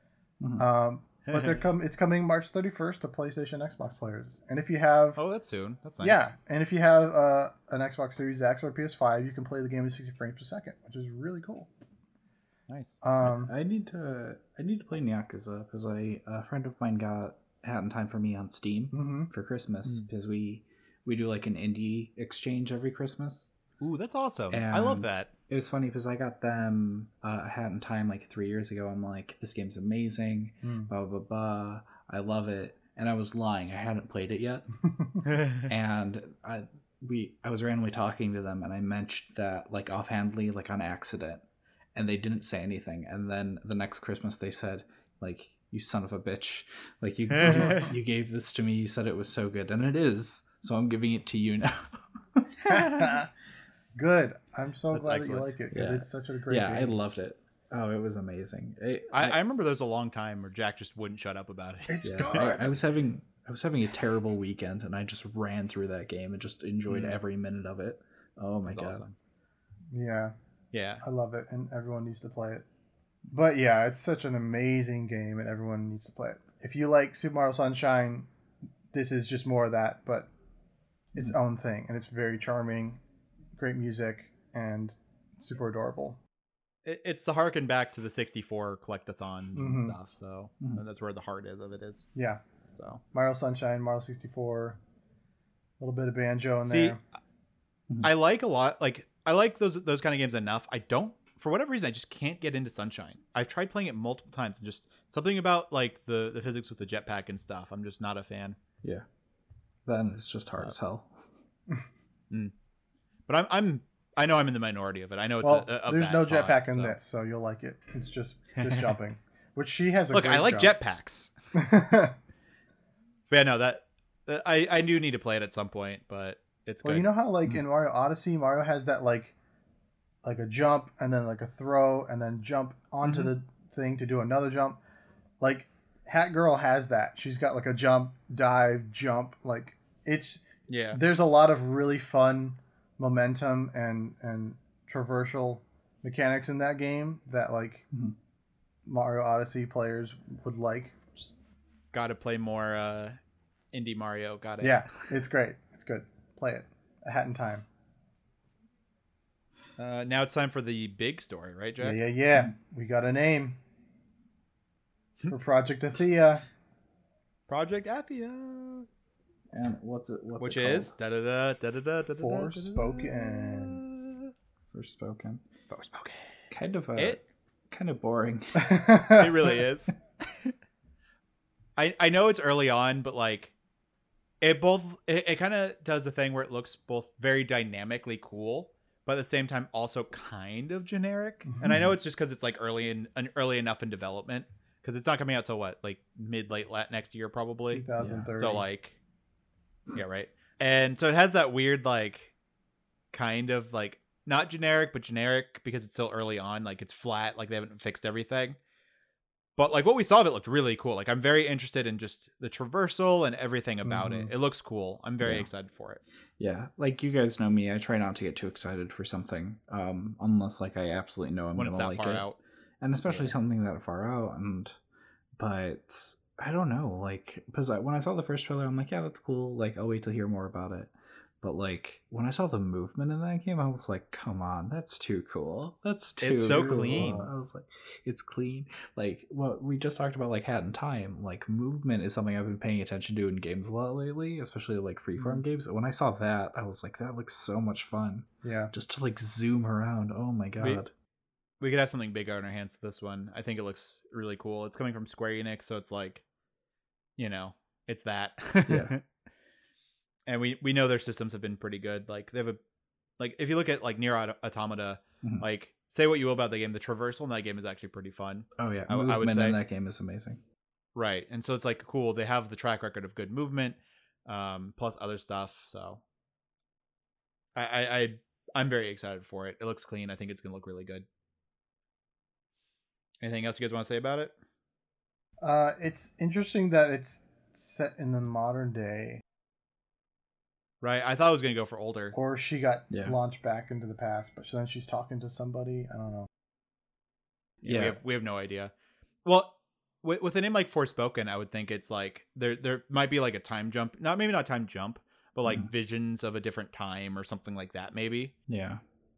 But it's coming March 31st to PlayStation, Xbox players. And if you have... Oh, that's soon. That's nice. Yeah, and if you have an Xbox Series X or PS5, you can play the game at 60 frames per second, which is really cool. Nice. I need to play Yakuza because a friend of mine got Hat in Time for me on Steam for Christmas because we do like an indie exchange every Christmas. Ooh, that's awesome. And I love that. It was funny because I got them a Hat in Time like 3 years ago. I'm like, this game's amazing, blah blah blah. I love it, and I was lying. I hadn't played it yet, and I was randomly talking to them, and I mentioned that like offhandedly, like on accident, and they didn't say anything. And then the next Christmas, they said like, "You son of a bitch! Like you gave this to me. You said it was so good, and it is. So I'm giving it to you now." Good. I'm so That's glad excellent. that you like it because it's such a great game. game. I loved it. Oh, it was amazing. I remember there was a long time where Jack just wouldn't shut up about it. It's good. I was having a terrible weekend, and I just ran through that game and just enjoyed every minute of it. Oh my god. Awesome. Yeah, I love it, and everyone needs to play it. But yeah, it's such an amazing game, and everyone needs to play it. If you like Super Mario Sunshine, this is just more of that, but its own thing, and it's very charming, great music, and super adorable. It's the harken back to the 64 collectathon and stuff, so that's where the heart of it is. Yeah. So Mario Sunshine, Mario 64, a little bit of banjo in there. I like a lot. Like I like those kind of games enough. I don't, for whatever reason, I just can't get into Sunshine. I've tried playing it multiple times, and just something about like the physics with the jetpack and stuff. I'm just not a fan. Yeah. Then it's just hard as hell. But I know I'm in the minority of it. I know it's there's no jetpack in this, so you'll like it. It's just jumping, which she has. Look, I like jetpacks. But yeah, no, that I do need to play it at some point, but it's good. Well, you know how like in Mario Odyssey, Mario has that like a jump and then like a throw and then jump onto the thing to do another jump. Like Hat Girl has that. She's got like a jump, dive, jump. Like it's There's a lot of really fun momentum and traversal mechanics in that game that like Mario Odyssey players would like. Got to play more Indie Mario. Got it. Yeah, it's great. It's good. Play it. A Hat in Time. Now it's time for the big story, right, Jack? Yeah. We got a name for Project Athia. Project Athia. And what's it? Which it is Forspoken. Forspoken. Forspoken. Kind of boring. It really is. I know it's early on, but like it kind of does the thing where it looks both very dynamically cool, but at the same time also kind of generic. And I know it's just because it's like early enough in development, because it's not coming out till what, like late next year probably. 2030. So like, yeah, right. And so it has that weird like kind of like not generic but generic because it's still early on. Like it's flat, like they haven't fixed everything. But like what we saw of it looked really cool. Like I'm very interested in just the traversal and everything about it. It looks cool. I'm very excited for it. Yeah, like you guys know me, I try not to get too excited for something, unless like I absolutely know I'm When gonna it's that like far it, out. and especially something that far out. But I don't know, like because when I saw the first trailer, I'm like, yeah, that's cool. Like I'll wait to hear more about it. But like when I saw the movement in that game, I was like, come on, that's too cool. That's too It's so cool. clean. I was like, it's clean. Like what we just talked about, like Hat in Time. Like movement is something I've been paying attention to in games a lot lately, especially like freeform games. And when I saw that, I was like, that looks so much fun. Yeah. Just to like zoom around. Oh my god. We could have something bigger on our hands with this one. I think it looks really cool. It's coming from Square Enix, so it's like, it's that. Yeah. And we know their systems have been pretty good. Like they have if you look at like Nier Automata, like say what you will about the game, the traversal in that game is actually pretty fun. Oh yeah, I would movement say in that game is amazing. Right, and so it's like cool. They have the track record of good movement, plus other stuff. So I'm very excited for it. It looks clean. I think it's gonna look really good. Anything else you guys want to say about it? It's interesting that it's set in the modern day. Right, I thought I was gonna go for older. Or she got launched back into the past, but then she's talking to somebody. I don't know. Yeah, we have no idea. Well, with a name like Forspoken, I would think it's like there might be like a time jump. Maybe not time jump, but like visions of a different time or something like that. Maybe. Yeah.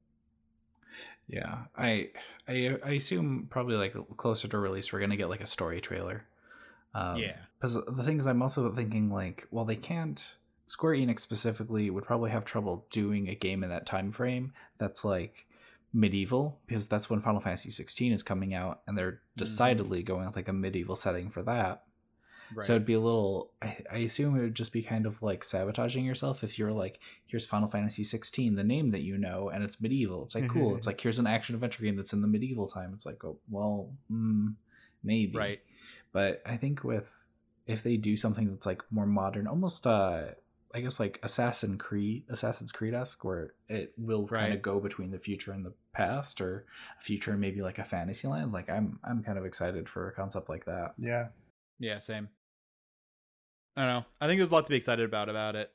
Yeah, I assume probably like closer to release, we're gonna get like a story trailer. Because the thing is, I'm also thinking like, well, they can't. Square Enix specifically would probably have trouble doing a game in that time frame that's like medieval, because that's when Final Fantasy 16 is coming out, and they're decidedly going with like a medieval setting for that. Right. So it'd be a little. I assume it would just be kind of like sabotaging yourself if you're like, here's Final Fantasy 16, the name that you know, and it's medieval. It's like cool. It's like here's an action adventure game that's in the medieval time. It's like, oh well, maybe. Right. But I think if they do something that's like more modern, almost I guess like Assassin's Creed-esque, where it will kind of go between the future and the past, or a future and maybe like a fantasy land. Like I'm kind of excited for a concept like that. Yeah. Yeah, same. I don't know. I think there's a lot to be excited about it.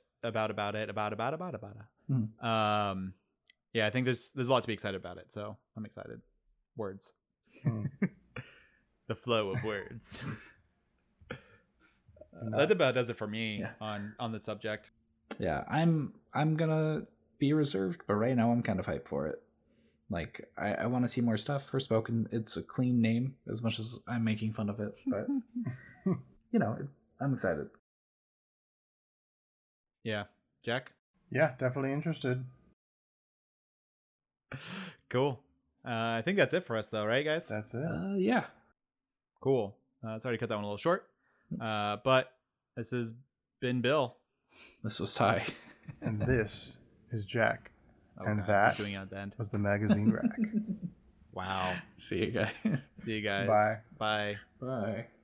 Yeah, I think there's a lot to be excited about it. So I'm excited. Words. The flow of words. That about does it for me on the subject. Yeah, I'm gonna be reserved, but right now I'm kind of hyped for it. Like I want to see more stuff. Forspoken, it's a clean name as much as I'm making fun of it, but I'm excited. Yeah, Jack. Yeah, definitely interested. Cool. I think that's it for us, though, right, guys? That's it. Yeah. Cool. Sorry to cut that one a little short. But this has been Bill. This was Ty. And this is Jack. Okay, and that doing it at the end. was the magazine rack. Wow. See you guys. See you guys. Bye. Bye. Bye.